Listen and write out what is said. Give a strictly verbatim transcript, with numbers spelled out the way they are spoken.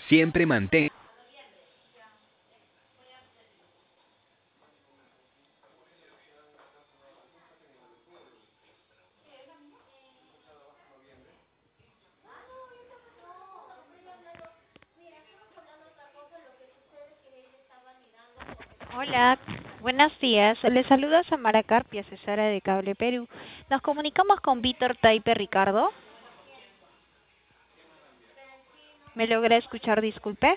Siempre mantén. Hola, buenos días. Les saluda Samara Carpia, asesora de Cable Perú. Nos comunicamos con Víctor Taipe Ricardo. ¿Me logra escuchar, disculpe?